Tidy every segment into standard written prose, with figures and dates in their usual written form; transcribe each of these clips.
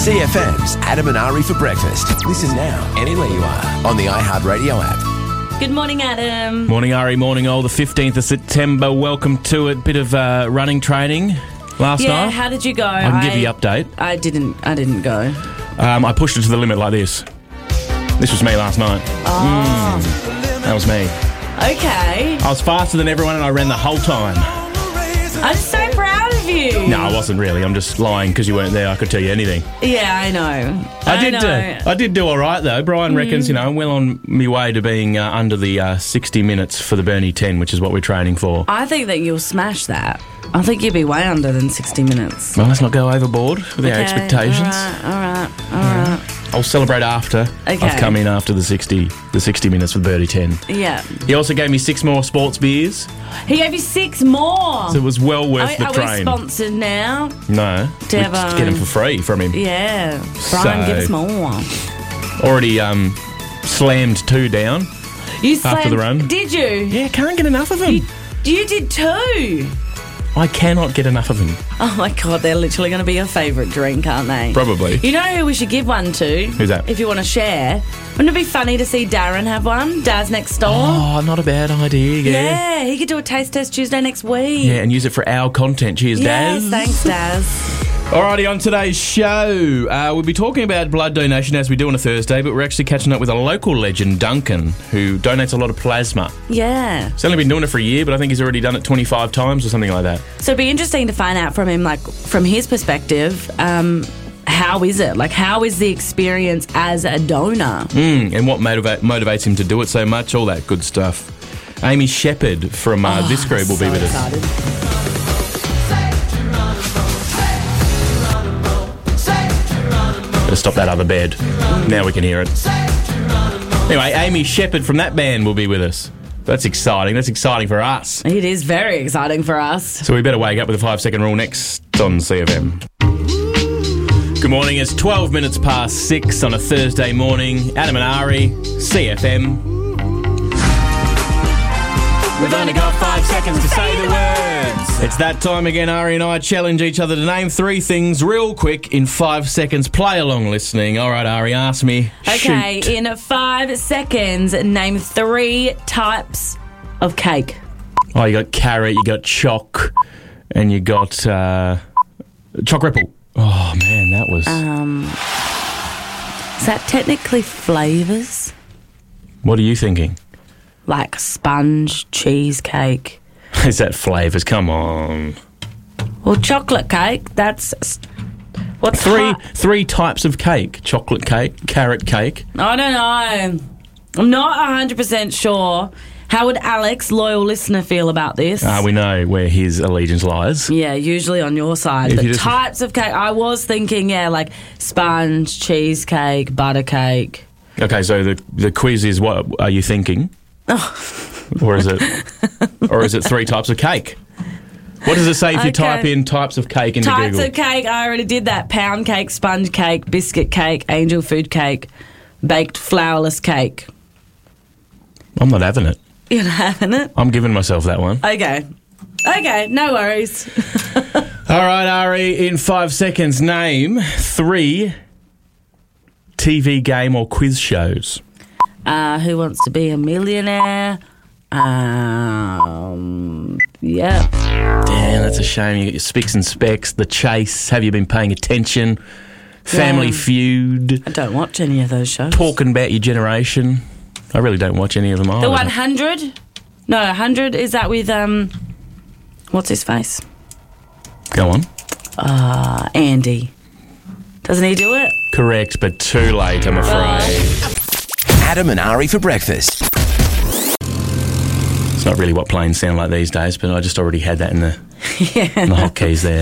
CFM's Adam and Ari for breakfast. Listen now, anywhere you are, on the iHeartRadio app. Good morning, Adam. Morning, Ari. Morning, all. The 15th of September. Welcome to it. Bit of running training last night. Yeah, how did you go? I can give you the update. I didn't go. I pushed it to the limit like this. This was me last night. Oh. That was me. Okay. I was faster than everyone and I ran the whole time. I'm so proud of you. No, I wasn't really. I'm just lying because you weren't there. I could tell you anything. Yeah, I know. I did do all right, though. Brian reckons, I'm well on my way to being under the 60 minutes for the Burnie 10, which is what we're training for. I think that you'll smash that. I think you'll be way under than 60 minutes. Well, let's not go overboard with our expectations. All right. I'll celebrate after. Okay. I've come in after the 60 minutes for the Burnie 10. Yeah. He also gave me 6 more sports beers. He gave you 6 more. So it was well worth the train. Are we sponsored now? No. We just get them for free from him. Yeah. Brian, give us more. Already slammed 2 down. After the run. Did you? Yeah, can't get enough of them. You did 2. I cannot get enough of them. Oh my God, they're literally going to be your favourite drink, aren't they? Probably. You know who we should give one to? Who's that? If you want to share. Wouldn't it be funny to see Darren have one? Daz next door. Oh, not a bad idea, Yeah, he could do a taste test Tuesday next week. Yeah, and use it for our content. Cheers, yes, Daz. thanks, Daz. Alrighty, on today's show, we'll be talking about blood donation as we do on a Thursday, but we're actually catching up with a local legend, Duncan, who donates a lot of plasma. Yeah. He's only been doing it for a year, but I think he's already done it 25 times or something like that. So it'd be interesting to find out from him, like, from his perspective, how is it? Like, how is the experience as a donor? And what motivates him to do it so much, all that good stuff. Amy Shepherd from this group will be with us. Better stop that other bed. Now we can hear it. Anyway, Amy Shepherd from that band will be with us. That's exciting. That's exciting for us. It is very exciting for us. So we better wake up with the 5-second rule next on CFM. Good morning. It's 12 minutes past 6 on a Thursday morning. Adam and Ari, CFM. We've only got 5 seconds to say the words. It's that time again. Ari and I challenge each other to name 3 things real quick in 5 seconds. Play along listening. All right, Ari, ask me. Okay, Shoot. in 5 seconds, name 3 types of cake. Oh, you got carrot, you got choc, and you got choc ripple. Oh, man, that was... Is that technically flavours? What are you thinking? Like sponge, cheesecake. Is that flavours? Come on. Well, chocolate cake, that's... What's 3 types of cake. Chocolate cake, carrot cake. I don't know. I'm not 100% sure. How would Alex, loyal listener, feel about this? We know where his allegiance lies. Yeah, usually on your side. If But types of cake, I was thinking, like sponge, cheesecake, butter cake. Okay, so the quiz is, what are you thinking? Or is it 3 types of cake? What does it say if you type in types of cake into Types Google? of cake, I already did that. Pound cake, sponge cake, biscuit cake, angel food cake, baked flourless cake. I'm not having it. You're not having it? I'm giving myself that one. Okay, no worries. All right, Ari, in 5 seconds, name 3 TV game or quiz shows. Who Wants to Be a Millionaire? Yeah. Damn, that's a shame. You get your Spicks and Specs, The Chase, Have You Been Paying Attention, Family Feud. I don't watch any of those shows. Talking About Your Generation. I really don't watch any of them either. The 100? No, 100, is that with, what's his face? Go on. Andy. Doesn't he do it? Correct, but too late, I'm afraid. Adam and Ari for breakfast. It's not really what planes sound like these days, but I just already had that in the hotkeys there.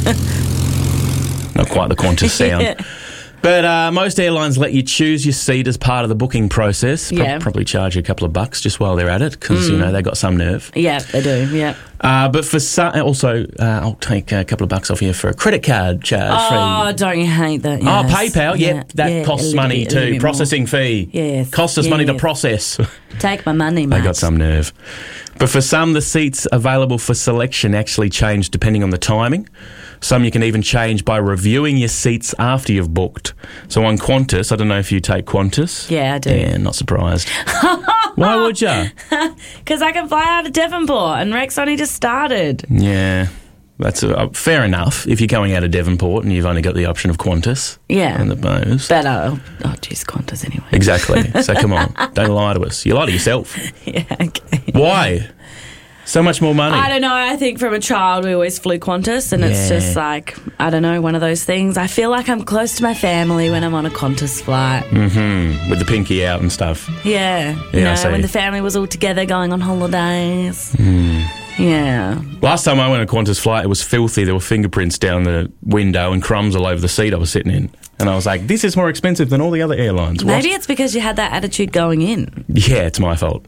Not quite the Qantas sound. Yeah. But most airlines let you choose your seat as part of the booking process. Yeah. Probably charge you a couple of bucks just while they're at it because, they got some nerve. Yeah, they do, yeah. But for some, also, I'll take a couple of bucks off you for a credit card charge. Oh, don't you hate that? Oh, Yes. PayPal, yep, that costs money too. Processing fee. Yes. Costs us money to process. Take my money, mate. They got some nerve. But for some, the seats available for selection actually change depending on the timing. Some you can even change by reviewing your seats after you've booked. So on Qantas, I don't know if you take Qantas. Yeah, I do. Yeah, not surprised. Why would you? Because I can fly out of Devonport and Rex only just started. Yeah, that's fair enough if you're going out of Devonport and you've only got the option of Qantas. Yeah. And the Bose. But, geez, Qantas anyway. Exactly. So come on, don't lie to us. You lie to yourself. Yeah, okay. Why? So much more money. I don't know. I think from a child we always flew Qantas, and it's just like, I don't know, one of those things. I feel like I'm close to my family when I'm on a Qantas flight. Mm-hmm. With the pinky out and stuff. Yeah. I see. When the family was all together going on holidays. Yeah. Last time I went on a Qantas flight, it was filthy. There were fingerprints down the window and crumbs all over the seat I was sitting in. And I was like, this is more expensive than all the other airlines. Maybe it's because you had that attitude going in. Yeah, it's my fault.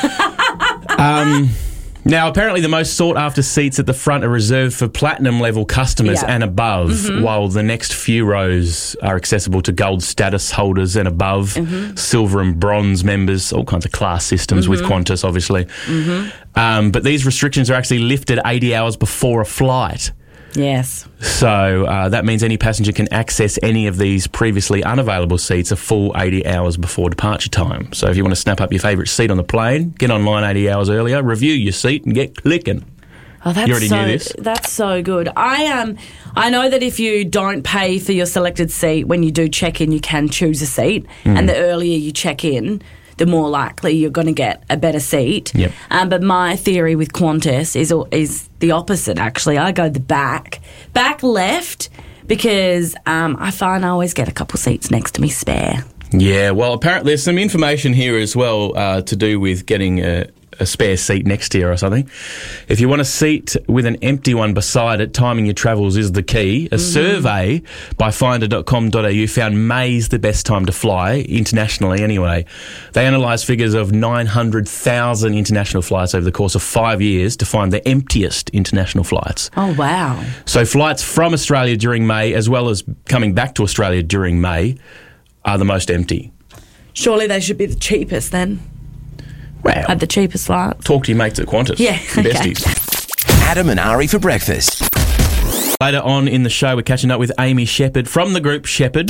Now, apparently the most sought-after seats at the front are reserved for platinum-level customers and above, while the next few rows are accessible to gold status holders and above, silver and bronze members, all kinds of class systems with Qantas, obviously. But these restrictions are actually lifted 80 hours before a flight. Yes. So that means any passenger can access any of these previously unavailable seats a full 80 hours before departure time. So if you want to snap up your favourite seat on the plane, get online 80 hours earlier, review your seat and get clicking. Oh, that's you already knew this? That's so good. I know that if you don't pay for your selected seat, when you do check in, you can choose a seat. And the earlier you check in, the more likely you're going to get a better seat. Yep. But my theory with Qantas is the opposite, actually. I go the back left, because I find I always get a couple seats next to me spare. Yeah, well, apparently there's some information here as well to do with getting a spare seat next to you or something. If you want a seat with an empty one beside it, timing your travels is the key. A survey by finder.com.au found May's the best time to fly, internationally anyway. They analysed figures of 900,000 international flights over the course of 5 years to find the emptiest international flights. Oh, wow. So flights from Australia during May, as well as coming back to Australia during May, are the most empty. Surely they should be the cheapest then. Wow. Had the cheapest flights. Talk to your mates at Qantas. Yeah, The okay. besties. Adam and Ari for breakfast. Later on in the show, we're catching up with Amy Shepherd from the group Shepherd.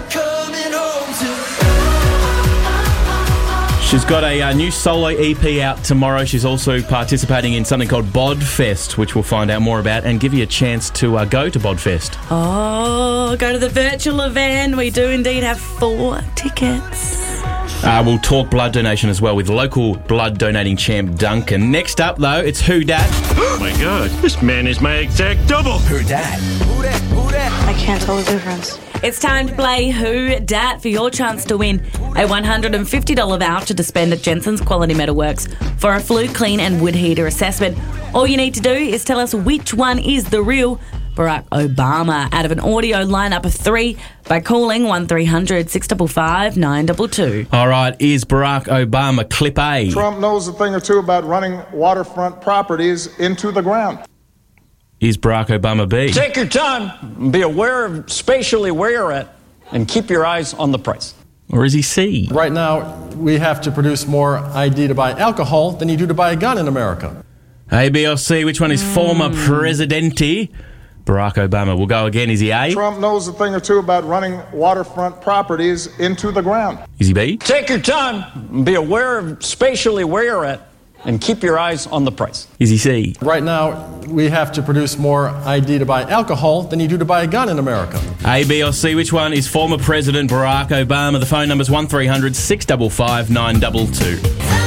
She's got a new solo EP out tomorrow. She's also participating in something called Bodfest, which we'll find out more about and give you a chance to go to Bodfest. Oh, go to the virtual event. We do indeed have 4 tickets. We'll talk blood donation as well with local blood donating champ Duncan. Next up, though, it's Who Dat? Oh my God, this man is my exact double. Who dat? Who dat? Who dat? I can't tell the difference. It's time to play Who Dat for your chance to win a $150 voucher to spend at Jensen's Quality Metalworks for a flue clean and wood heater assessment. All you need to do is tell us which one is the real Barack Obama out of an audio lineup of 3 by calling 1300 655 922. All right, is Barack Obama clip A? Trump knows a thing or two about running waterfront properties into the ground. Is Barack Obama B? Take your time, be aware of spatially where you're at, and keep your eyes on the price. Or is he C? Right now, we have to produce more ID to buy alcohol than you do to buy a gun in America. A, B or C, which one is former Presidente Barack Obama? We'll go again. Is he A? Trump knows a thing or two about running waterfront properties into the ground. Is he B? Take your time, be aware of spatially where you're at, and keep your eyes on the price. Is he C? Right now, we have to produce more ID to buy alcohol than you do to buy a gun in America. A, B or C, which one is former President Barack Obama? The phone number's 1300 655 922.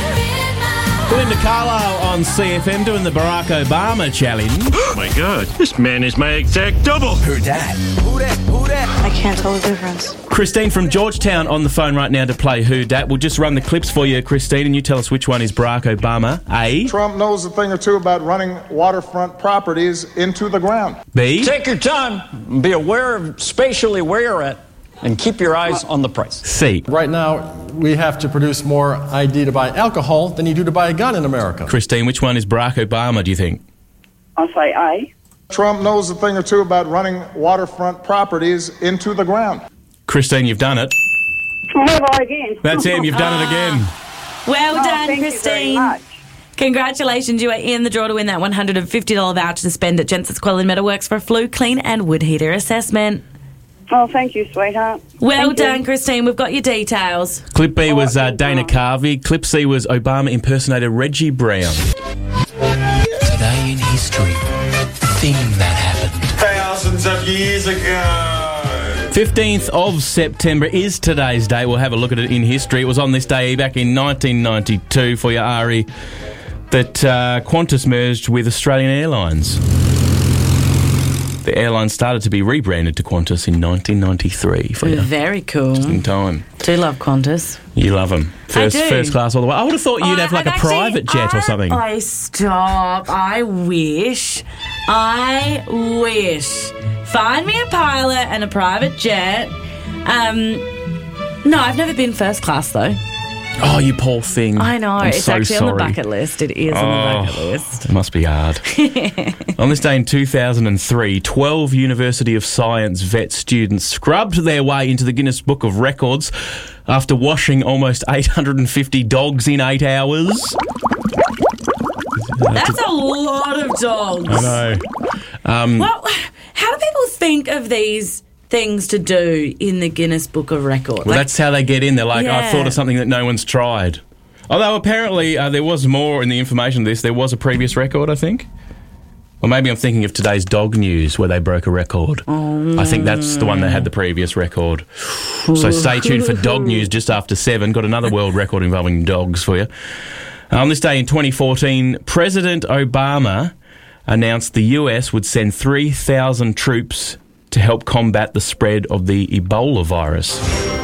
Belinda Carlisle on CFM doing the Barack Obama challenge. Oh my God, this man is my exact double. Who dat? Who dat? Who dat? I can't tell the difference. Christine from Georgetown on the phone right now to play Who Dat. We'll just run the clips for you, Christine, and you tell us which one is Barack Obama. A. Trump knows a thing or two about running waterfront properties into the ground. B. Take your time, be aware of spatially where you're at, and keep your eyes on the price. C. Right now, we have to produce more ID to buy alcohol than you do to buy a gun in America. Christine, which one is Barack Obama, do you think? I'll say A. Trump knows a thing or two about running waterfront properties into the ground. Christine, you've done it. Have I again? That's him, you've done it again. Well done, thank Christine. you very much. Congratulations, you are in the draw to win that $150 voucher to spend at Jensen's Quality Metalworks for a flue clean and wood heater assessment. Oh, thank you, sweetheart. Well Thank you. done, Christine. We've got your details. Clip B was thank Dana you. Carvey. Clip C was Obama impersonator Reggie Brown. Today in history, the thing that happened. Thousands of years ago. 15th of September is today's date. We'll have a look at it in history. It was on this day back in 1992 for you, Ari, that Qantas merged with Australian Airlines. The airline started to be rebranded to Qantas in 1993 for you. Very cool. In time. Do love Qantas. You love them. I do. First class all the way. I would have thought you'd have like a private jet or something. Oh, stop. I wish. Find me a pilot and a private jet. No, I've never been first class, though. Oh, you poor thing. I know. I'm It's so actually sorry. on the bucket list. It is on the bucket list. It must be hard. On this day in 2003, 12 University of Science vet students scrubbed their way into the Guinness Book of Records after washing almost 850 dogs in 8 hours. That's a lot of dogs. I know. Well, how do people think of these things to do in the Guinness Book of Records? Well, that's how they get in. They're like, I Yeah. thought of something that no one's tried. Although apparently there was more in the information of this. There was a previous record, I think. Or maybe I'm thinking of today's dog news where they broke a record. I think that's the one that had the previous record. So stay tuned for dog news just after 7. Got another world record involving dogs for you. On this day in 2014, President Obama announced the US would send 3,000 troops to help combat the spread of the Ebola virus.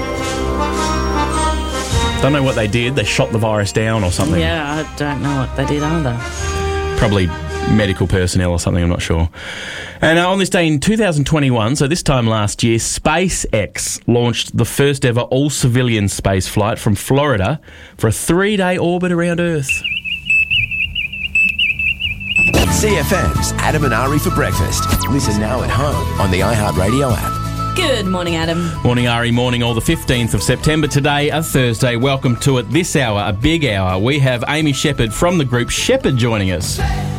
Don't know what they did. They shot the virus down or something. Yeah, I don't know what they did either. Probably medical personnel or something, I'm not sure. And on this day in 2021, so this time last year, SpaceX launched the first ever all-civilian space flight from Florida for a 3-day orbit around Earth. CFM's Adam and Ari for breakfast. Listen now at home on the iHeartRadio app. Good morning, Adam. Morning, Ari. Morning, all the 15th of September. Today, a Thursday. Welcome to it. This hour, a big hour. We have Amy Shepherd from the group Shepherd joining us.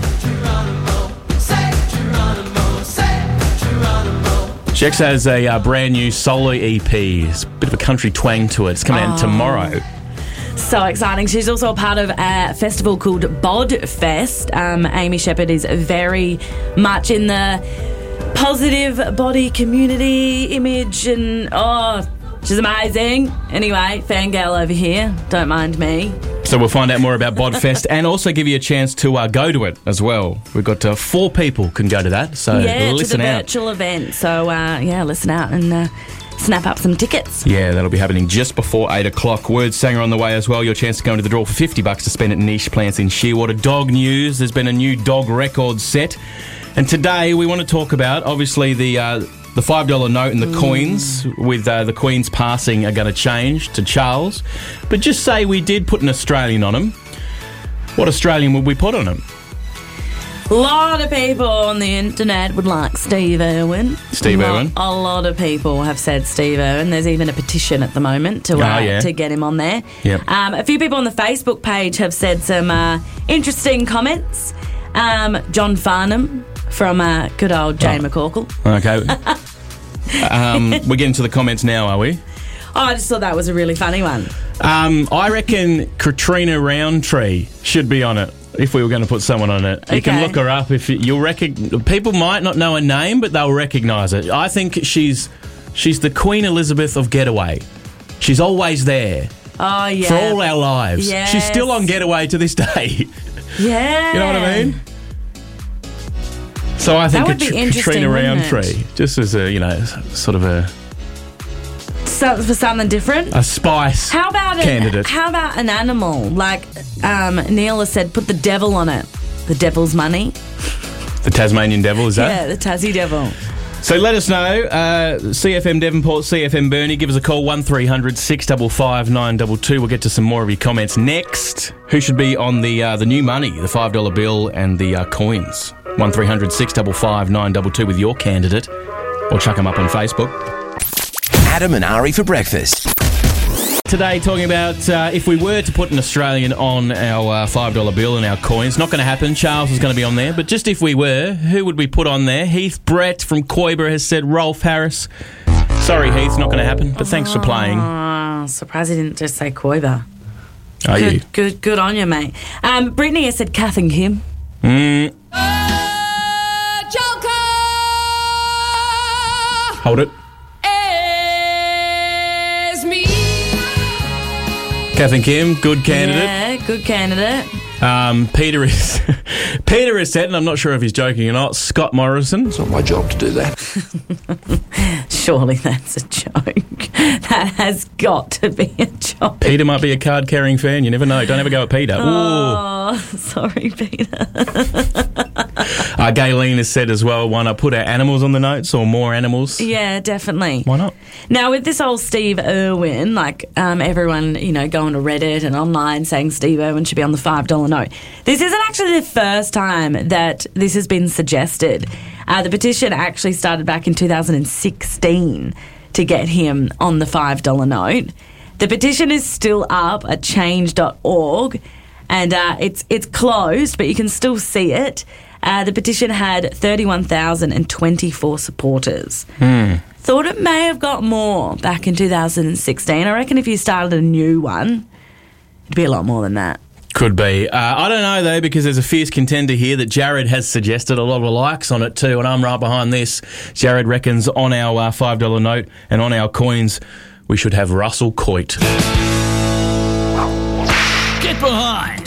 Shex has a brand new solo EP. It's a bit of a country twang to it. It's coming out tomorrow. So exciting. She's also a part of a festival called Bod Fest. Amy Shepherd is very much in the positive body community image and, she's amazing. Anyway, fangirl over here. Don't mind me. So we'll find out more about Bod Fest and also give you a chance to go to it as well. We've got 4 people can go to that, so listen to the out. virtual event. So, listen out and snap up some tickets. Yeah, that'll be happening just before 8 o'clock. Word Sanger on the way as well. Your chance to go into the draw for $50 to spend at Niche Plants in Shearwater. Dog news. There's been a new dog record set. And today we want to talk about, obviously, the $5 note and the coins with the Queen's passing are going to change to Charles. But just say we did put an Australian on him. What Australian would we put on him? A lot of people on the internet would like Steve Irwin. Steve Irwin? A lot of people have said Steve Irwin. There's even a petition at the moment to get him on there. Yep. A few people on the Facebook page have said some interesting comments. John Farnham from good old Jane McCorkle. Okay. We're getting to the comments now, are we? I just thought that was a really funny one. I reckon Katrina Roundtree should be on it if we were going to put someone on it. You can Okay. look her up. People might not know her name, but they'll recognise it. I think she's the Queen Elizabeth of Getaway. She's always there Oh, yeah. for all our lives. Yes. She's still on Getaway to this day. Yeah. You know what I mean? So I think That would be interesting, Katrina wouldn't it? Roundtree, just as a sort of a So, for something different? spice How about candidate. How about an animal? Like Neil has said, put the devil on it. The devil's money. The Tasmanian Devil, is that? Yeah, the Tassie devil. So let us know, CFM Devonport, CFM Burnie, give us a call, 1300 655 922. We'll get to some more of your comments next. Who should be on the new money, the $5 bill and the coins? 1300 655 922 with your candidate, or chuck them up on Facebook. Adam and Ari for breakfast. Today, talking about if we were to put an Australian on our $5 bill and our coins. Not going to happen. Charles is going to be on there. But just if we were, who would we put on there? Heath Brett from Coimbra has said Rolf Harris. Sorry, Heath, not going to happen. But thanks for playing. Surprised he didn't just say Coimbra. Are you? Good on you, mate. Brittany has said Kath and Kim. Hold it. Kath and Kim, good candidate. Yeah, good candidate. Peter is said, and I'm not sure if he's joking or not, Scott Morrison. It's not my job to do that. Surely that's a joke. That has got to be a joke. Peter might be a card-carrying fan. You never know. Don't ever go at Peter. Oh, sorry, Peter. Gayleen has said as well, why not put our animals on the notes or more animals? Yeah, definitely. Why not? Now, with this old Steve Irwin, everyone, going to Reddit and online saying Steve Irwin should be on the $5 note. This isn't actually the first time that this has been suggested. The petition actually started back in 2016 to get him on the $5 note. The petition is still up at change.org, and it's closed, but you can still see it. The petition had 31,024 supporters. Thought it may have got more back in 2016. I reckon if you started a new one, it'd be a lot more than that. Could be. I don't know, though, because there's a fierce contender here that Jared has suggested a lot of likes on it too, and I'm right behind this. Jared reckons on our $5 note and on our coins, we should have Russell Coight. Get behind!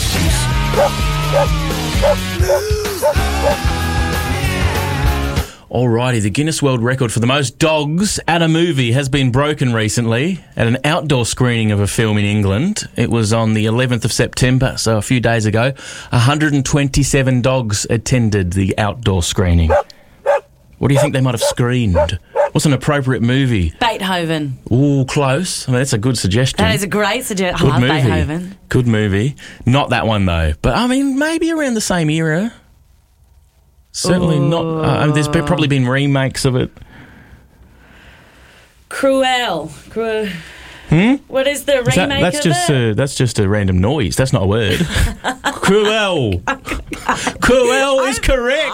Alrighty, the Guinness World Record for the most dogs at a movie has been broken recently at an outdoor screening of a film in England. It was on the 11th of September, so a few days ago. 127 dogs attended the outdoor screening. What do you think they might have screened? What's an appropriate movie? Beethoven. Ooh, close. I mean, that's a good suggestion. That is a great suggestion. Good I love movie. Beethoven. Good movie. Not that one, though. But, I mean, maybe around the same era. Certainly not. There's probably been remakes of it. Cruel. What is the remake that's of just it? That's just a random noise. That's not a word. Cruel. Cruel is correct.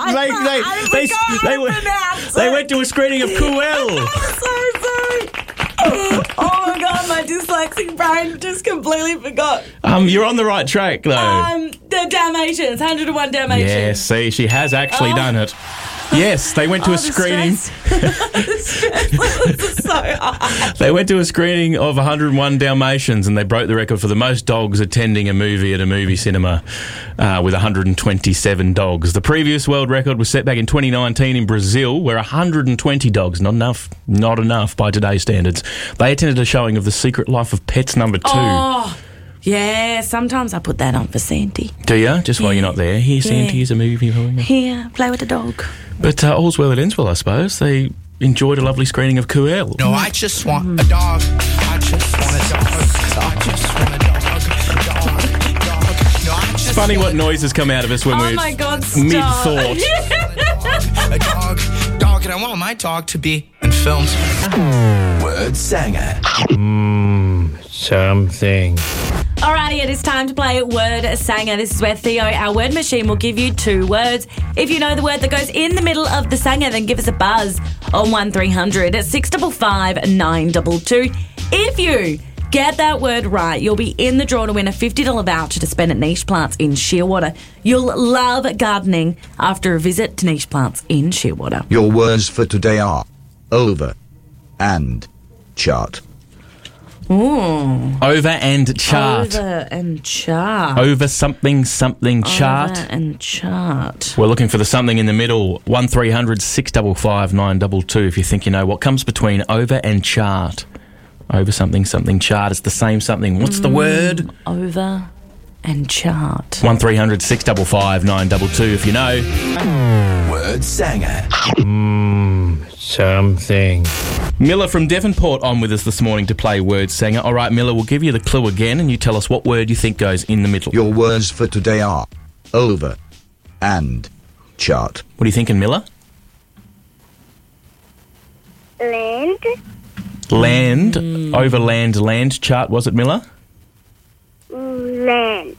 They went to a screening of Cruel. I'm so sorry. Oh my God, my dyslexic brain just completely forgot. You're on the right track, though. The Dalmatians, 101 Dalmatians. Yeah, see, she has actually done it. Yes, they went to a screening. The stress levels are so high. They went to a screening of 101 Dalmatians, and they broke the record for the most dogs attending a movie at a movie cinema with 127 dogs. The previous world record was set back in 2019 in Brazil, where 120 dogs, not enough by today's standards, they attended a showing of The Secret Life of Pets #2. Oh, yeah, sometimes I put that on for Sandy. Do you? Just while you're not there. Here, Sandy, here's a movie for you. Here, play with the dog. But all's well that ends well, I suppose. They enjoyed a lovely screening of Cruel. No, I just want a dog. I just want a dog. I just want a dog. It's funny what noises come out of us when we're mid-thought. A dog, and I want my dog to be in films. Word Sanger. Something. Alrighty, it is time to play Word Sanger. This is where Theo, our word machine, will give you 2 words. If you know the word that goes in the middle of the sanger, then give us a buzz on 1300 at 655 922. If you get that word right, you'll be in the draw to win a $50 voucher to spend at Niche Plants in Shearwater. You'll love gardening after a visit to Niche Plants in Shearwater. Your words for today are over and chart. Ooh. Over and chart. Over and chart. Over something chart. Over and chart. We're looking for the something in the middle. 1300 655 922 if you think you know what comes between over and chart. Over something chart. It's the same something. What's the word? Over and chart. 1300 655 922 if you know. Word Sanger. something. Miller from Devonport on with us this morning to play Word Sanger. All right, Miller, we'll give you the clue again and you tell us what word you think goes in the middle. Your words for today are over and chart. What are you thinking, Miller? Land. Land. Overland land chart, was it, Miller? Land.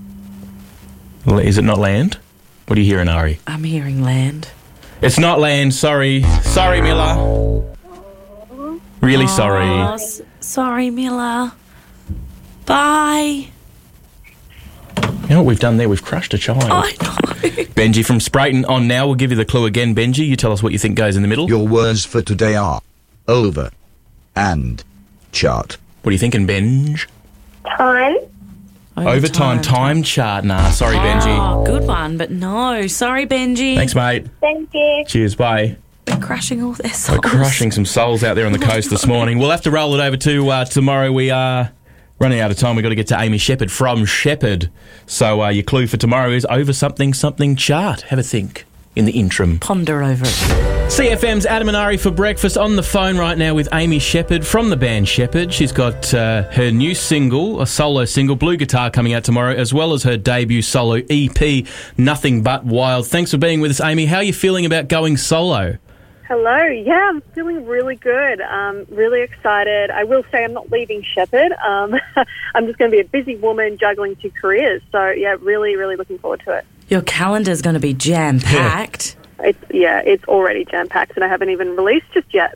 Is it not land? What are you hearing, Ari? I'm hearing land. It's not land, sorry. Sorry, Miller. Really sorry. Sorry, Miller. Bye. You know what we've done there? We've crushed a child. I know. Benji from Sprayton on now. We'll give you the clue again, Benji. You tell us what you think goes in the middle. Your words for today are over and chart. What are you thinking, Benj? Time. Overtime time chart. Nah, sorry, Benji. Oh, good one, but no. Sorry, Benji. Thanks, mate. Thank you. Cheers, bye. We're crushing all their souls. We're crushing some souls out there on the coast this morning. We'll have to roll it over to tomorrow. We are running out of time. We've got to get to Amy Shepherd from Shepherd. So your clue for tomorrow is over something chart. Have a think in the interim. Ponder over it. CFM's Adam and Ari for breakfast on the phone right now with Amy Shepherd from the band Shepherd. She's got her new single, a solo single, Blue Guitar, coming out tomorrow, as well as her debut solo EP, Nothing But Wild. Thanks for being with us, Amy. How are you feeling about going solo? Hello. Yeah, I'm feeling really good. Really excited. I will say I'm not leaving Shepherd. I'm just going to be a busy woman juggling 2 careers. So, yeah, really, really looking forward to it. Your calendar's going to be jam-packed. It's already jam-packed and I haven't even released just yet.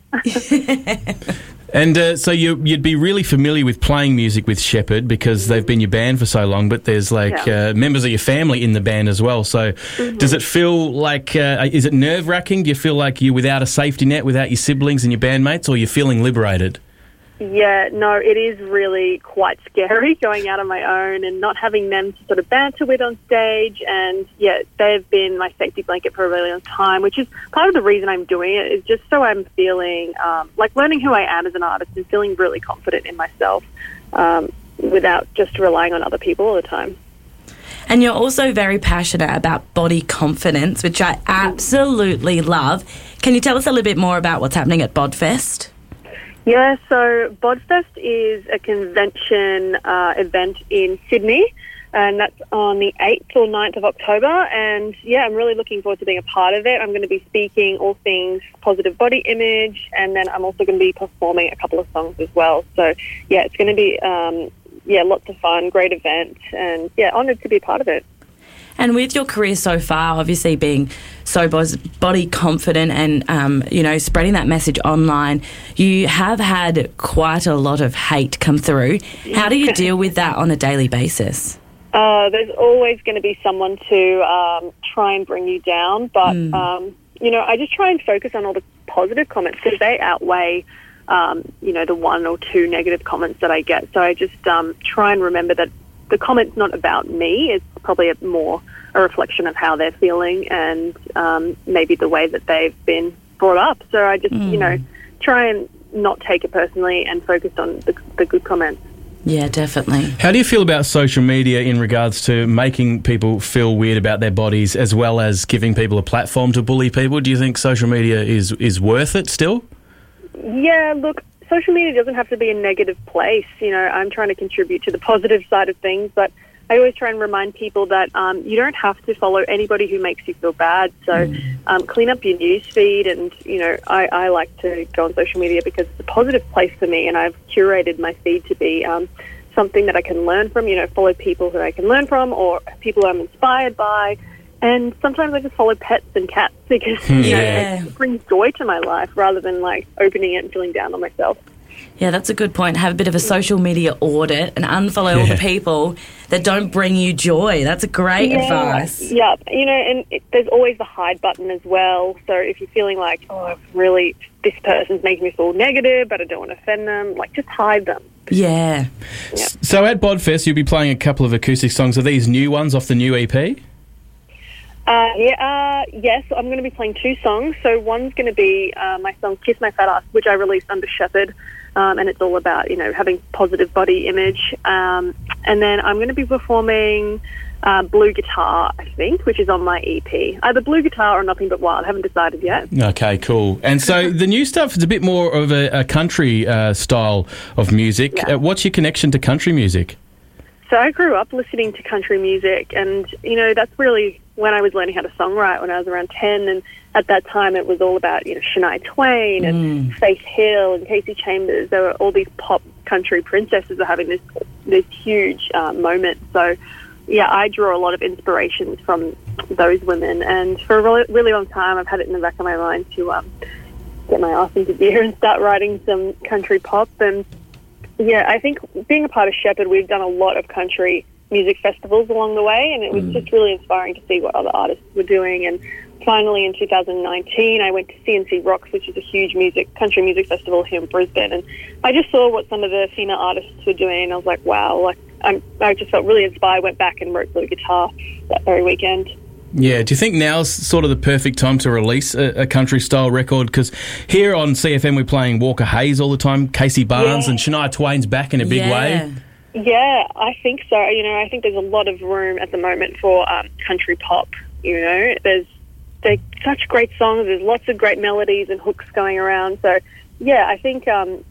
And so you'd be really familiar with playing music with Shepherd because they've been your band for so long, but there's members of your family in the band as well. So does it feel like, is it nerve-wracking? Do you feel like you're without a safety net, without your siblings and your bandmates, or you're feeling liberated? Yeah, no, it is really quite scary going out on my own and not having them to sort of banter with on stage. And, yeah, they've been my safety blanket for a really long time, which is part of the reason I'm doing it, is just so I'm feeling like learning who I am as an artist and feeling really confident in myself without just relying on other people all the time. And you're also very passionate about body confidence, which I absolutely love. Can you tell us a little bit more about what's happening at Bodfest? Yeah, so Bodfest is a convention event in Sydney, and that's on the 8th or 9th of October. And, yeah, I'm really looking forward to being a part of it. I'm going to be speaking all things positive body image, and then I'm also going to be performing a couple of songs as well. So, yeah, it's going to be, lots of fun, great event, and, yeah, honoured to be a part of it. And with your career so far, obviously being so body confident and, spreading that message online, you have had quite a lot of hate come through. How do you deal with that on a daily basis? There's always going to be someone to try and bring you down. But, I just try and focus on all the positive comments because they outweigh, the 1 or 2 negative comments that I get. So I just try and remember that the comment's not about me. It's probably more a reflection of how they're feeling and maybe the way that they've been brought up. So I just, try and not take it personally and focus on the good comments. Yeah, definitely. How do you feel about social media in regards to making people feel weird about their bodies as well as giving people a platform to bully people? Do you think social media is worth it still? Yeah, look, social media doesn't have to be a negative place. I'm trying to contribute to the positive side of things, but I always try and remind people that you don't have to follow anybody who makes you feel bad. So clean up your news feed, and, I like to go on social media because it's a positive place for me, and I've curated my feed to be something that I can learn from, follow people who I can learn from or people I'm inspired by. And sometimes I just follow pets and cats because it brings joy to my life rather than like opening it and feeling down on myself. Yeah, that's a good point. Have a bit of a social media audit and unfollow all the people that don't bring you joy. That's a great advice. Yeah, there's always the hide button as well. So if you're feeling like, this person's making me feel negative, but I don't want to offend them, just hide them. Yeah. So at Bodfest, you'll be playing a couple of acoustic songs. Are these new ones off the new EP? Yes, I'm going to be playing 2 songs. So one's going to be my song Kiss My Fat Ass, which I released under Shepherd, and it's all about, having positive body image. And And then I'm going to be performing Blue Guitar, I think, which is on my EP. Either Blue Guitar or Nothing But Wild. I haven't decided yet. Okay, cool. And so the new stuff is a bit more of a country style of music. Yeah. What's your connection to country music? So I grew up listening to country music, and, you know, that's really when I was learning how to songwrite when I was around 10, and at that time it was all about, you know, Shania Twain and Faith Hill and Casey Chambers. There were all these pop country princesses are having this huge moment. So, yeah, I draw a lot of inspirations from those women, and for a really, really long time I've had it in the back of my mind to get my ass into gear and start writing some country pop. And yeah, I think being a part of Shepherd, we've done a lot of country music festivals along the way, and it was just really inspiring to see what other artists were doing. And finally, in 2019, I went to CNC Rocks, which is a huge country music festival here in Brisbane, and I just saw what some of the female artists were doing, and I was like, wow, like I just felt really inspired. Went back and wrote Blue Guitar that very weekend. Yeah, do you think now's sort of the perfect time to release a country-style record? Because here on CFM we're playing Walker Hayes all the time, Casey Barnes, and Shania Twain's back in a big way. Yeah, I think so. You know, I think there's a lot of room at the moment for country pop. You know, they're such great songs. There's lots of great melodies and hooks going around. So, yeah, I think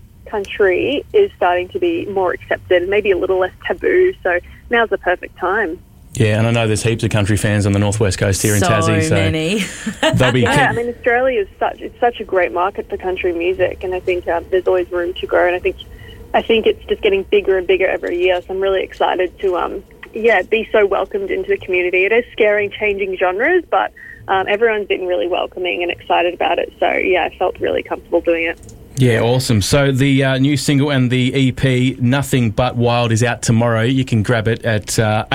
country is starting to be more accepted, maybe a little less taboo. So now's the perfect time. Yeah, and I know there's heaps of country fans on the Northwest Coast here in Tassie. So many. They'll be I mean, Australia is such a great market for country music, and I think there's always room to grow. And I think it's just getting bigger and bigger every year. So I'm really excited to be so welcomed into the community. It is scary changing genres, but everyone's been really welcoming and excited about it. So yeah, I felt really comfortable doing it. Yeah, awesome. So the new single and the EP, Nothing But Wild, is out tomorrow. You can grab it at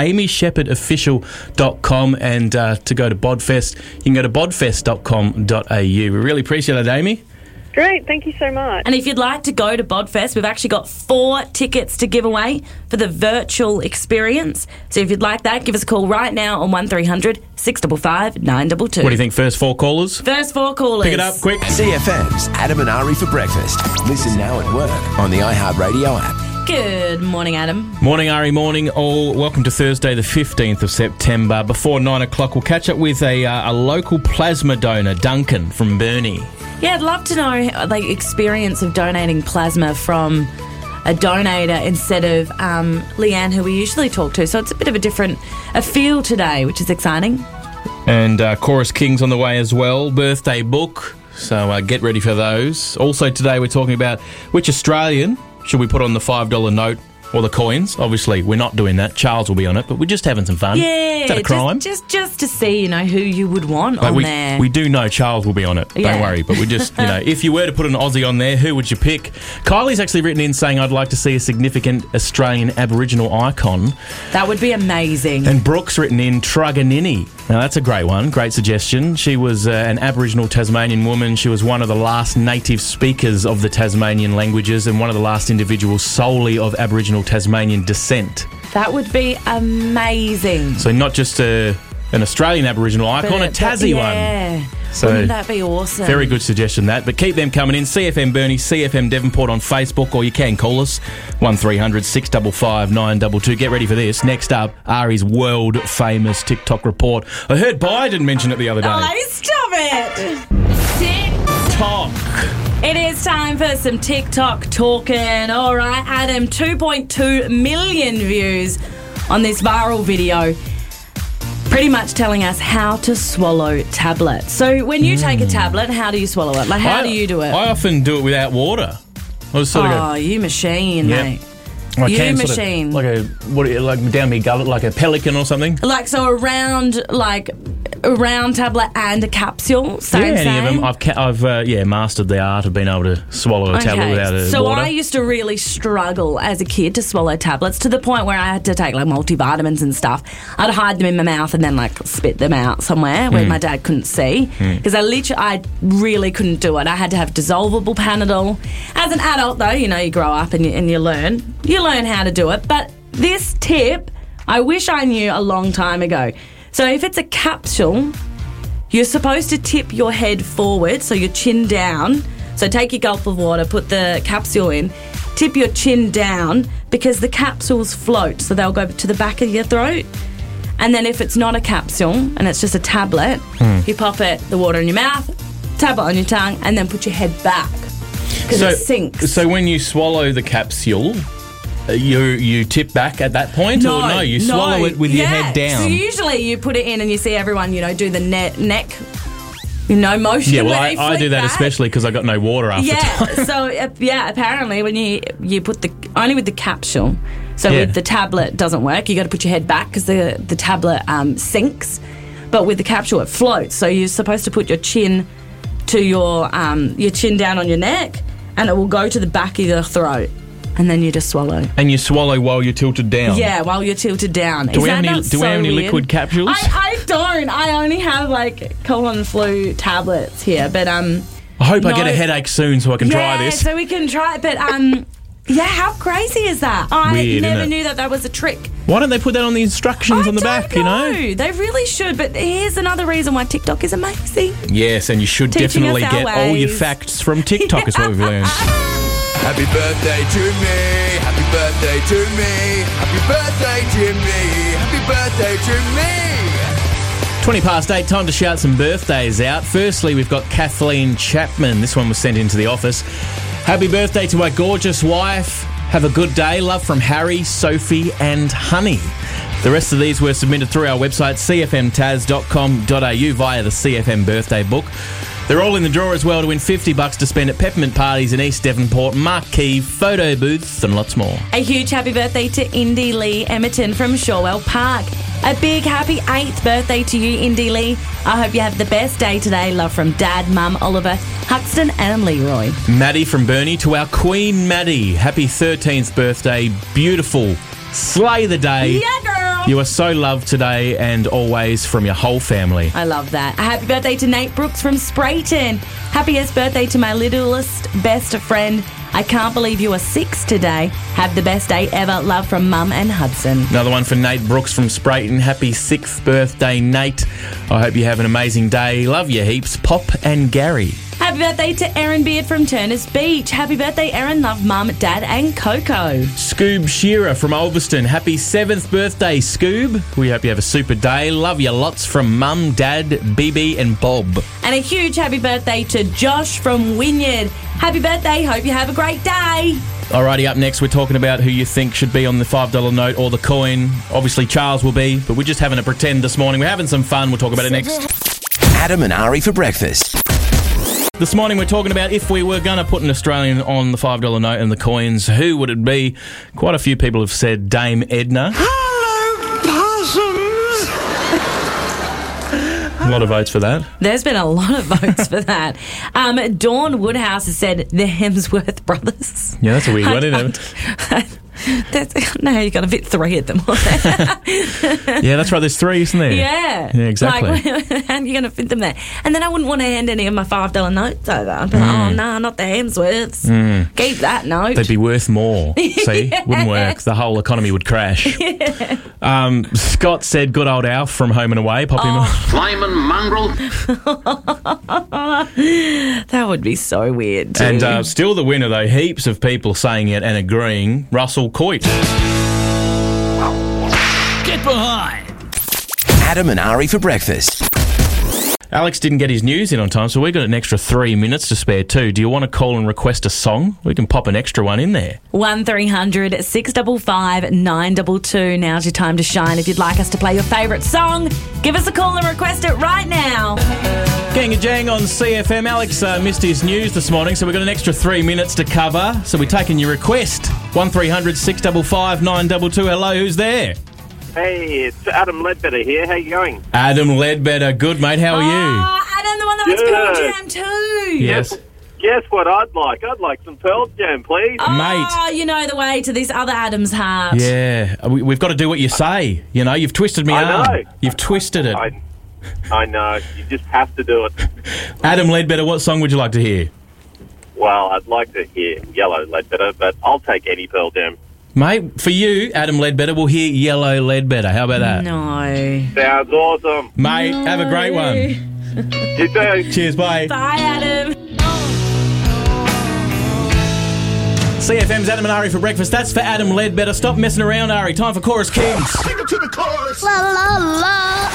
amyshepherdofficial.com, and to go to Bodfest, you can go to bodfest.com.au. We really appreciate it, Amy. Great, thank you so much. And if you'd like to go to Bodfest, we've actually got 4 tickets to give away for the virtual experience. So if you'd like that, give us a call right now on 1300 655 922. What do you think, first 4 callers? First 4 callers. Pick it up, quick. CFM's Adam and Ari for breakfast. Listen now at work on the iHeartRadio app. Good morning, Adam. Morning, Ari. Morning, all. Welcome to Thursday, the 15th of September. Before 9 o'clock, we'll catch up with a local plasma donor, Duncan from Burnie. Yeah, I'd love to know the experience of donating plasma from a donator instead of Leanne, who we usually talk to. So it's a bit of a feel today, which is exciting. And Chorus King's on the way as well. Birthday book. So get ready for those. Also today we're talking about which Australian should we put on the $5 note or the coins. Obviously, we're not doing that. Charles will be on it, but we're just having some fun. Yeah. Is that a crime? Just to see, who you would want on there. We do know Charles will be on it. Yeah. Don't worry. But we just, if you were to put an Aussie on there, who would you pick? Kylie's actually written in saying, I'd like to see a significant Australian Aboriginal icon. That would be amazing. And Brooke's written in Truganini. Now, that's a great one. Great suggestion. She was an Aboriginal Tasmanian woman. She was one of the last native speakers of the Tasmanian languages and one of the last individuals solely of Aboriginal Tasmanian descent. That would be amazing. So not just an Australian Aboriginal icon, a Tassie one. So wouldn't that be awesome? Very good suggestion, that. But keep them coming in. CFM Burnie, CFM Devonport on Facebook, or you can call us 1300 655 922. Get ready for this. Next up, Ari's world-famous TikTok report. I heard Biden mention it the other day. Oh, stop it! TikTok. It is time for some TikTok talking. All right, Adam, 2.2 million views on this viral video, pretty much telling us how to swallow tablets. So when you take a tablet, how do you swallow it? Like, how do you do it? I often do it without water. I just sort of go, you machine, mate. You machine. Sort of, like down my gullet, like a pelican or something? Like, so a round tablet and a capsule, same. Any of them. I've mastered the art of being able to swallow a tablet without water. So I used to really struggle as a kid to swallow tablets, to the point where I had to take multivitamins and stuff. I'd hide them in my mouth and then spit them out somewhere where my dad couldn't see, because I really couldn't do it. I had to have dissolvable Panadol. As an adult, though, you grow up and you learn. You learn how to do it. But this tip, I wish I knew a long time ago. So if it's a capsule, you're supposed to tip your head forward, so your chin down. So take your gulp of water, put the capsule in, tip your chin down, because the capsules float, so they'll go to the back of your throat. And then if it's not a capsule and it's just a tablet, you pop it, the water in your mouth, tablet on your tongue, and then put your head back because it sinks. So when you swallow the capsule, you tip back at that point? Or no, you swallow it with your head down? So usually you put it in and you see everyone, do the neck motion. Yeah, well, I do that especially because I got no water after time. So, apparently when you put only with the capsule, so with the tablet it doesn't work. You got to put your head back because the tablet sinks, but with the capsule it floats. So you're supposed to put your chin to your chin down on your neck, and it will go to the back of your throat. And then you just swallow. And you swallow while you're tilted down? Yeah, while you're tilted down. Do we have any liquid capsules? I don't. I only have, colon flu tablets here. But I hope I get a headache soon so I can try this. Yeah, so we can try it. But, how crazy is that? Weird, I never knew that was a trick. Why don't they put that on the instructions on the back, They really should. But here's another reason why TikTok is amazing. Yes, and you should definitely get all your facts from TikTok is what we've learned. Happy birthday to me, happy birthday to me, happy birthday Jimmy, happy birthday to me. 8:20, time to shout some birthdays out. Firstly, we've got Kathleen Chapman. This one was sent into the office. Happy birthday to my gorgeous wife. Have a good day. Love from Harry, Sophie and Honey. The rest of these were submitted through our website, cfmtaz.com.au via the CFM birthday book. They're all in the draw as well to win $50 to spend at peppermint parties in East Devonport, marquee, photo booths and lots more. A huge happy birthday to Indy Lee Emerton from Shorewell Park. A big happy 8th birthday to you, Indy Lee. I hope you have the best day today. Love from Dad, Mum, Oliver, Huxton and Leroy. Maddie from Burnie to our Queen Maddie. Happy 13th birthday. Beautiful. Slay the day. Yeah, girl. You are so loved today and always from your whole family. I love that. A happy birthday to Nate Brooks from Sprayton. Happiest birthday to my littlest best friend. I can't believe you are 6 today. Have the best day ever. Love from Mum and Hudson. Another one for Nate Brooks from Sprayton. Happy 6th birthday, Nate. I hope you have an amazing day. Love you heaps. Pop and Gary. Happy birthday to Erin Beard from Turners Beach. Happy birthday, Erin. Love Mum, Dad and Coco. Scoob Shearer from Ulverston. Happy 7th birthday, Scoob. We hope you have a super day. Love you lots from Mum, Dad, BB and Bob. And a huge happy birthday to Josh from Wynyard. Happy birthday. Hope you have a great day. Alrighty, up next we're talking about who you think should be on the $5 note or the coin. Obviously Charles will be, but we're just having a pretend this morning. We're having some fun. We'll talk about it next. Adam and Ari for breakfast. This morning we're talking about if we were going to put an Australian on the $5 note and the coins, who would it be? Quite a few people have said Dame Edna. A lot of votes for that. There's been a lot of votes for that. Dawn Woodhouse has said the Hemsworth brothers. Yeah, that's a weird one, isn't it? No, you got to fit 3 of them. Yeah, that's right. There's 3, isn't there? Yeah. Yeah, exactly. How are you going to fit them there? And then I wouldn't want to hand any of my $5 notes over. I'd be like, oh, no, not the Hemsworths. Keep that note. They'd be worth more. See? Wouldn't work. The whole economy would crash. Yeah. Scott said good old Alf from Home and Away. Pop him on. Flyman mongrel. That would be so weird too. And still the winner, though. Heaps of people saying it and agreeing. Russell Coit. Get behind. Adam and Ari for breakfast. Alex didn't get his news in on time, so we got an extra 3 minutes to spare too. Do you want to call and request a song? We can pop an extra one in there. 1300 655 922. Now's your time to shine. If you'd like us to play your favourite song, give us a call and request it right now. Gang a jang on CFM. Alex missed his news this morning, so we've got an extra 3 minutes to cover. So we're taking your request. 1300 655 922. Hello, who's there? Hey, it's Adam Ledbetter here. How you going? Adam Ledbetter. Good, mate. How are you? Adam, the one that wants Pearl Jam too. Yes. Guess what I'd like? I'd like some Pearl Jam, please. Oh, you know the way to this other Adam's heart. Yeah. We've got to do what you say. You know, you've twisted me arm. I know. You've twisted it. I know. You just have to do it. Adam Ledbetter, what song would you like to hear? Well, I'd like to hear Yellow Ledbetter, but I'll take any Pearl Jam. Mate, for you, Adam Ledbetter, we'll hear Yellow Ledbetter. How about that? No. Sounds awesome. Mate, have a great one. You too. Cheers, bye. Bye, Adam. CFM's Adam and Ari for breakfast. That's for Adam Ledbetter. Stop messing around, Ari. Time for Chorus Kings. Take it to the chorus. La la la.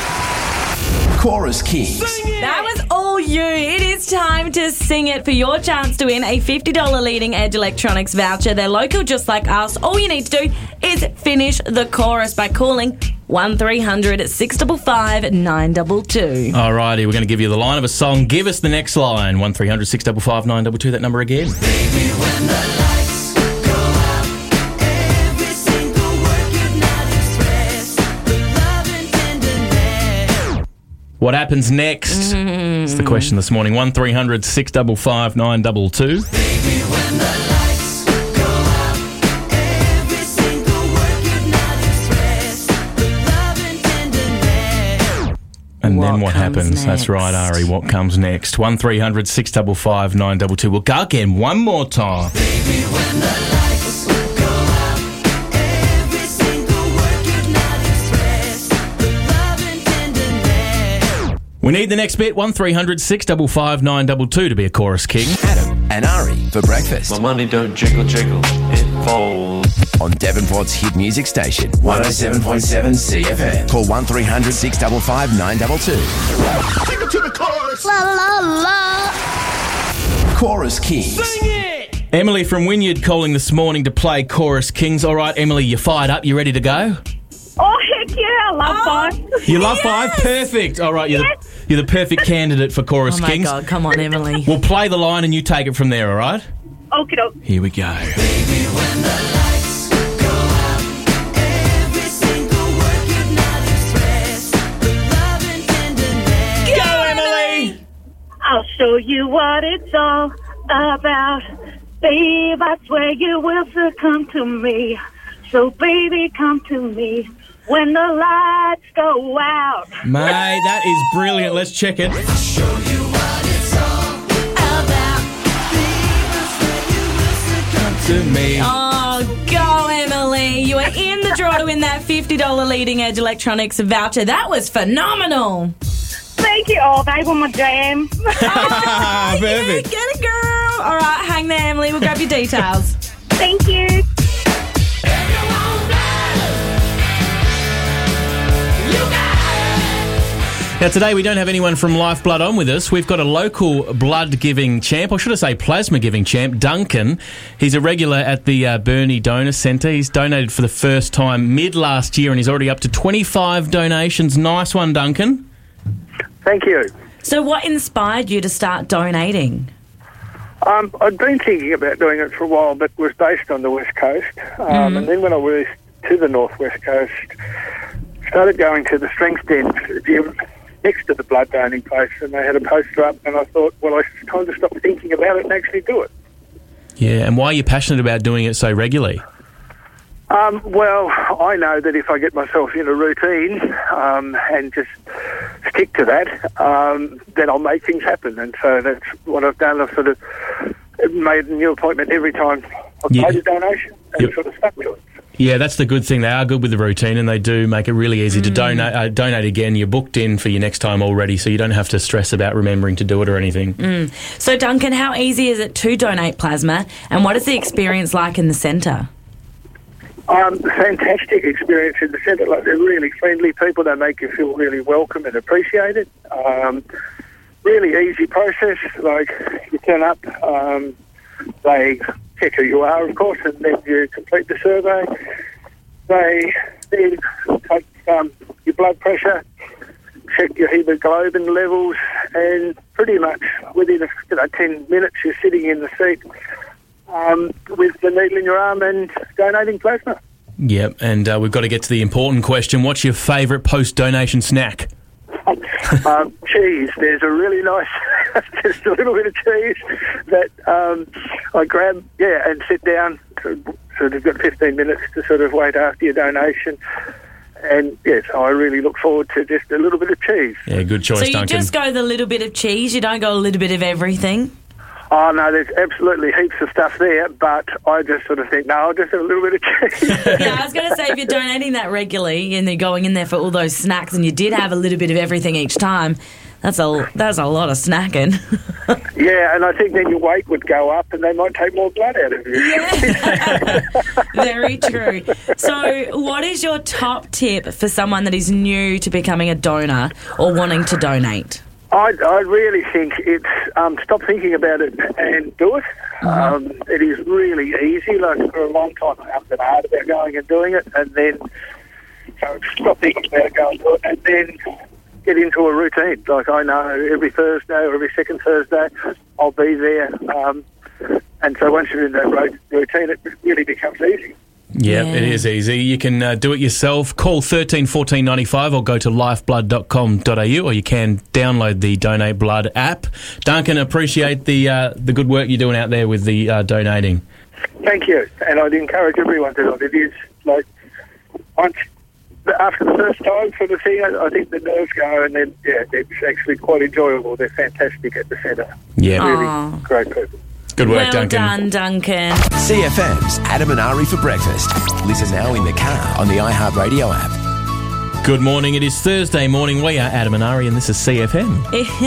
Chorus Kings. That was all you. It is time to sing it for your chance to win a $50 Leading Edge Electronics voucher. They're local just like us. All you need to do is finish the chorus by calling 1300 655 922. Alrighty, we're going to give you the line of a song. Give us the next line. 1300 655 922. That number again. Baby, when the lights go out, every single word you've not expressed, the love and tenderness. What happens next? It's the question this morning. 1300 655 922. Baby, when the lights go out, every single word you've not expressed, the love and tenderness. And then what comes happens? next? That's right, Ari. What comes next? 1300 655 922. We'll go again one more time. Baby, when the lights go out, every single word you've not expressed, the love and tenderness. We need the next bit. 1300 655 922 to be a Chorus King. Adam and Ari for breakfast. My money don't jiggle, jiggle, it folds. On Devonport's hit music station, 107.7 CFM. Call 1300 655 922. Take it to the chorus. La la la. Chorus Kings. Emily from Wynyard calling this morning to play Chorus Kings. All right, Emily, you fired up? You ready to go? Oh, heck yeah, I love five. You love five? Perfect. All right, you're the perfect candidate for Chorus Oh my Kings. God, come on, Emily. We'll play the line and you take it from there, all right? Okie doke. Here we go. Baby, when the lights go out, every single word you've not expressed, the love and tenderness. Go, Emily! I'll show you what it's all about. Babe, I swear you will succumb to me. So, baby, come to me when the lights go out. Mate, that is brilliant. Let's check it. Show you what it's all about. Babe, I swear you will succumb To me. Oh, go, Emily. You are in the draw to win that $50 Leading Edge Electronics voucher. That was phenomenal. Thank you. Oh, they were my jam. Ah, perfect. Get it, girl. All right, hang there, Emily. We'll grab your details. Thank you. Now, today we don't have anyone from Lifeblood on with us. We've got a local blood-giving champ, or should I say plasma-giving champ, Duncan. He's a regular at the Burnie Donor Centre. He's donated for the first time mid-last year, and he's already up to 25 donations. Nice one, Duncan. Thank you. So what inspired you to start donating? I'd been thinking about doing it for a while, but was based on the West Coast. And then when I moved to the Northwest Coast, started going to the Strength Den gym next to the blood donating place, and they had a poster up, and I thought, well, it's time to stop thinking about it and actually do it. Yeah, and why are you passionate about doing it so regularly? Well, I know that if I get myself in a routine and just stick to that, then I'll make things happen. And so that's what I've done. I've sort of made a new appointment every time I've made a donation and sort of stuck to it. Yeah, that's the good thing. They are good with the routine, and they do make it really easy to donate again. You're booked in for your next time already, so you don't have to stress about remembering to do it or anything. So, Duncan, how easy is it to donate plasma, and what is the experience like in the centre? Fantastic experience in the centre. Like, they're really friendly people. They make you feel really welcome and appreciated. Really easy process. Like, you turn up, they check who you are, of course, and then you complete the survey. They then take your blood pressure, check your hemoglobin levels, and pretty much within 10 minutes you're sitting in the seat with the needle in your arm and donating plasma. Yep, and we've got to get to the important question. What's your favourite post-donation snack? Cheese. There's a really nice, just a little bit of cheese that I grab, and sit down. Sort of got 15 minutes to sort of wait after your donation. And yes, I really look forward to just a little bit of cheese. Yeah, good choice, So you Duncan. just go the little bit of cheese, you don't go a little bit of everything? Oh, no, there's absolutely heaps of stuff there, but I just sort of think, no, I'll just have a little bit of cheese. Yeah, I was going to say, if you're donating that regularly and you're going in there for all those snacks and you did have a little bit of everything each time, That's a lot of snacking. Yeah, and I think then your weight would go up and they might take more blood out of you. Yeah. Very true. So, what is your top tip for someone that is new to becoming a donor or wanting to donate? I really think it's stop thinking about it and do it. It is really easy. Like for a long time, I haven't been hard about going and doing it, and then so stop thinking about it, go and do it, and then get into a routine. Like I know every Thursday or every second Thursday, I'll be there, and so once you're in that routine, it really becomes easy. Yeah, it is easy. You can do it yourself. Call 13 14 95 or go to lifeblood.com.au, or you can download the Donate Blood app. Duncan, appreciate the good work you're doing out there with the donating. Thank you, and I'd encourage everyone to do it. It is like after the first time for the thing, I think the nerves go, and then it's actually quite enjoyable. They're fantastic at the centre. Yeah, really great people. Good work, well Duncan. done, Duncan. CFM's Adam and Ari for breakfast. Listen now in the car on the iHeartRadio app. Good morning. It is Thursday morning. We are Adam and Ari, and this is CFM.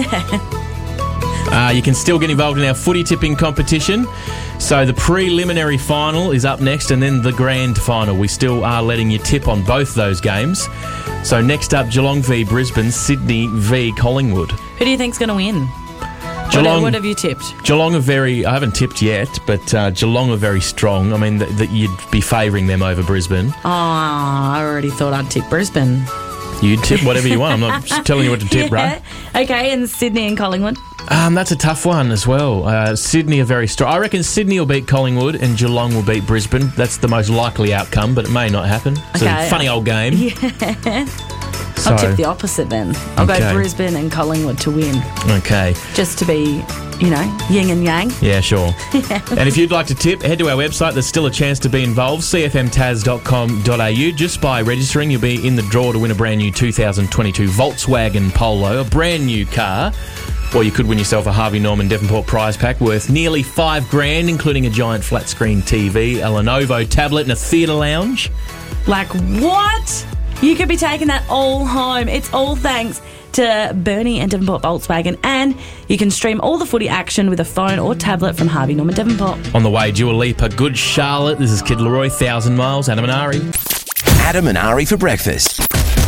You can still get involved in our footy tipping competition. So the preliminary final is up next, and then the grand final. We still are letting you tip on both those games. So next up, Geelong v Brisbane, Sydney v Collingwood. Who do you think's going to win? Geelong, what have you tipped? Geelong are I haven't tipped yet, but Geelong are very strong. I mean, that you'd be favouring them over Brisbane. Oh, I already thought I'd tip Brisbane. You'd tip whatever you want. I'm not telling you what to tip, right? Okay, and Sydney and Collingwood? That's a tough one as well. Sydney are very strong. I reckon Sydney will beat Collingwood and Geelong will beat Brisbane. That's the most likely outcome, but it may not happen. It's a funny old game. Yeah. I'll tip the opposite then. I'll go Brisbane and Collingwood to win. Okay. Just to be, yin and yang. Yeah, sure. And if you'd like to tip, head to our website. There's still a chance to be involved, cfmtaz.com.au. Just by registering, you'll be in the draw to win a brand new 2022 Volkswagen Polo, a brand new car. Or you could win yourself a Harvey Norman Devonport prize pack worth nearly $5,000, including a giant flat screen TV, a Lenovo tablet and a theatre lounge. Like what? You could be taking that all home. It's all thanks to Bernie and Devonport Volkswagen, and you can stream all the footy action with a phone or tablet from Harvey Norman Devonport. On the way, Dua Lipa, Good Charlotte. This is Kid Leroy, 1,000 Miles, Adam and Ari. Adam and Ari for breakfast.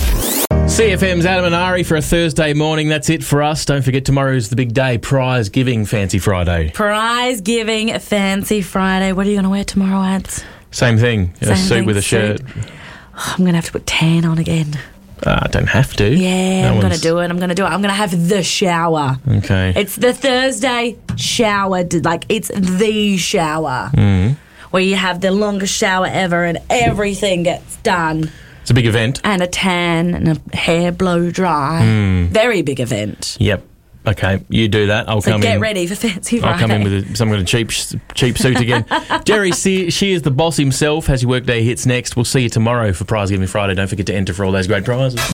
CFM's Adam and Ari for a Thursday morning. That's it for us. Don't forget, tomorrow's the big day, Prize Giving Fancy Friday. Prize Giving Fancy Friday. What are you going to wear tomorrow, Ads? Same thing. A suit with a shirt. Oh, I'm going to have to put tan on again. I don't have to. Yeah, I'm going to do it. I'm going to have the shower. Okay. It's the Thursday shower. It's the shower. Where you have the longest shower ever and everything gets done. It's a big event. And a tan and a hair blow dry. Very big event. Yep. Okay, you do that. I'll come in. Get ready for Fancy Friday. I'll come in with some kind of cheap suit again. Jerry Shears, the boss himself, has your workday hits next. We'll see you tomorrow for Prize Giving Friday. Don't forget to enter for all those great prizes.